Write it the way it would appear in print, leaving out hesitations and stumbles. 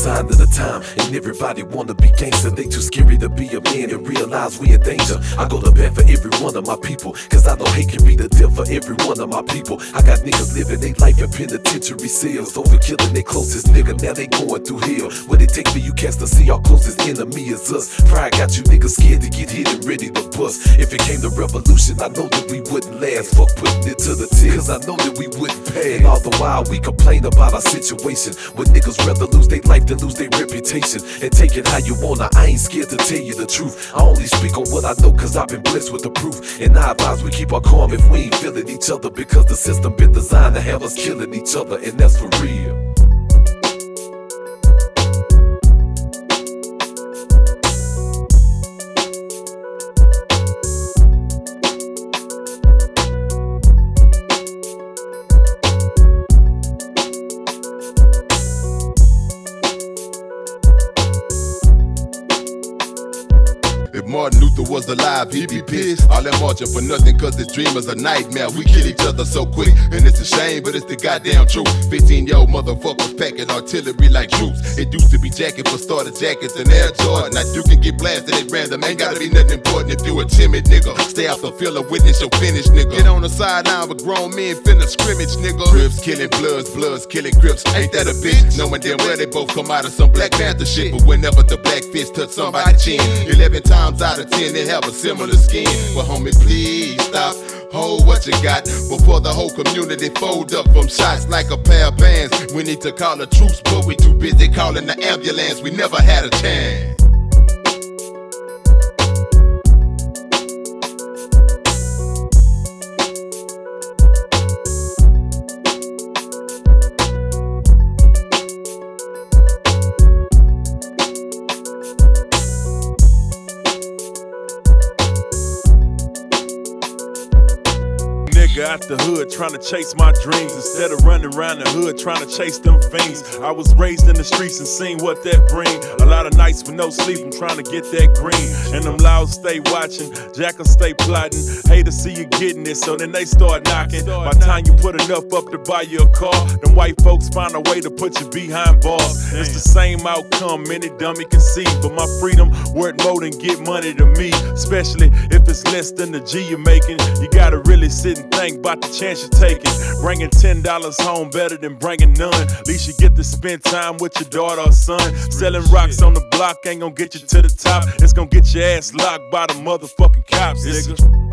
sign of the time. And everybody wanna be gangster, they too scary to be a man and realize we in danger. I go to bat for every one of my people, cause I know hate can be the death for every one of my people. I got niggas living their life in penitentiary cells, over killing their closest nigga, now they going through hell. What it take for you cats to see our closest enemy is us. Pride got you niggas scared to get hit and ready to bust. If it came to revolution, I know that we wouldn't last. Fuck putting it to the test, cause I know that we wouldn't pass. And all the while we complain about our situation, when niggas rather lose their life than lose their reputation. And take it how you wanna, I ain't scared to tell you the truth. I only speak on what I know cause I've been blessed with the proof. And I advise we keep our calm if we ain't feeling each other, because the system been designed to have us killing each other, and that's for real. If Martin Luther was alive, he'd be pissed. All that marching for nothing, cause his dream is a nightmare. We kill each other so quick, and it's a shame, but it's the goddamn truth. 15-year-old motherfuckers packing artillery like troops. It used to be jacket for starter jackets and Air Jordan. Now you can get blasted at random, ain't gotta be nothing important if you a timid nigga. Stay off the field and witness your finish, nigga. Get on the sideline with grown men finna scrimmage, nigga. Crips killing bloods killing Crips. Ain't that a bitch? Knowing damn well they both come out of some Black Panther shit, but whenever the black fist touch somebody's chin, 11 times out of 10 they have a similar skin. Well homie, please stop, hold what you got before the whole community fold up from shots like a pair of bands. We need to call a truce, but we too busy calling the ambulance. We never had a chance. Out the hood trying to chase my dreams instead of running around the hood trying to chase them fiends. I was raised in the streets and seen what that bring. A lot of nights with no sleep, I'm trying to get that green. And them louds stay watching, jackals stay plotting. Hate to see you getting it, so then they start knocking. By the time you put enough up to buy you a car, them white folks find a way to put you behind bars. It's the same outcome any dummy can see, but my freedom worth more than get money to me. Especially if it's less than the G you're making. You gotta really sit and think about the chance you're taking. Bringing $10 home better than bringing none. At least you get to spend time with your daughter or son. Selling rocks on the block ain't gonna get you to the top. It's gonna get your ass locked by the motherfucking cops, nigga.